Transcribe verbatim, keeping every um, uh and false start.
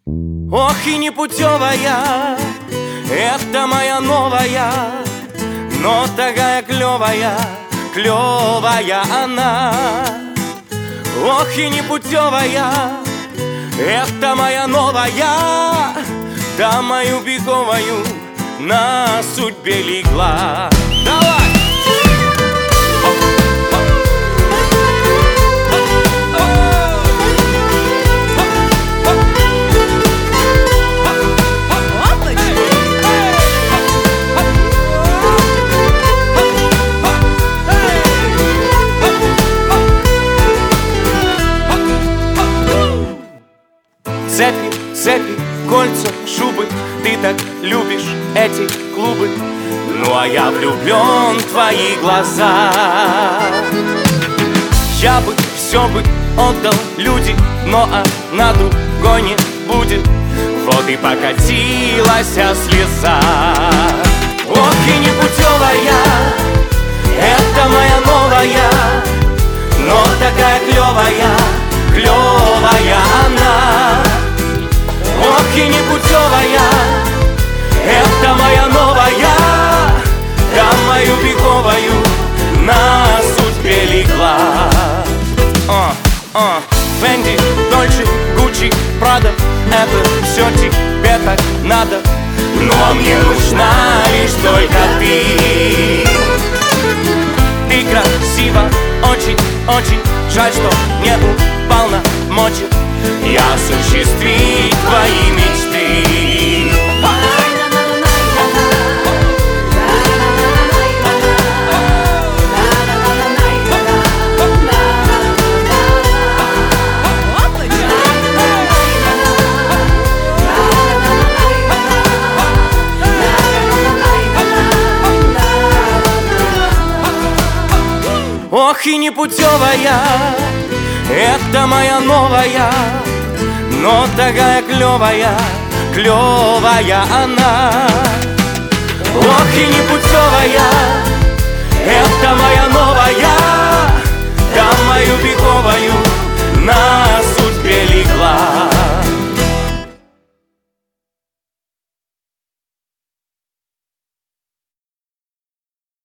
Ох и непутевая, это моя новая, но такая клевая, клевая она. Ох и непутевая, это моя новая, да мою беговую на судьбе легла. Давай! Цепи, цепи, кольца, шубы, ты так любишь эти клубы. Ну а я влюблен в твои глаза. Я бы все бы отдал люди, но она другой не будет. Вот и покатилась слеза. Ох и непутевая, это моя новая, но такая клевая, клевая она. Ох и непутевая, это моя новая, да мою беговую на судьбе легла. uh, uh. Фенди, Дольче, Гуччи, Прада, это все тебе так надо, но мне нужна лишь только ты. Ты красива, очень, очень жаль, что не упал на мочи. Я осуществить твои мечты. Ох и непутевая, это моя новая, но такая клевая, клевая она. Ох и непутевая, это моя новая, да мою беговую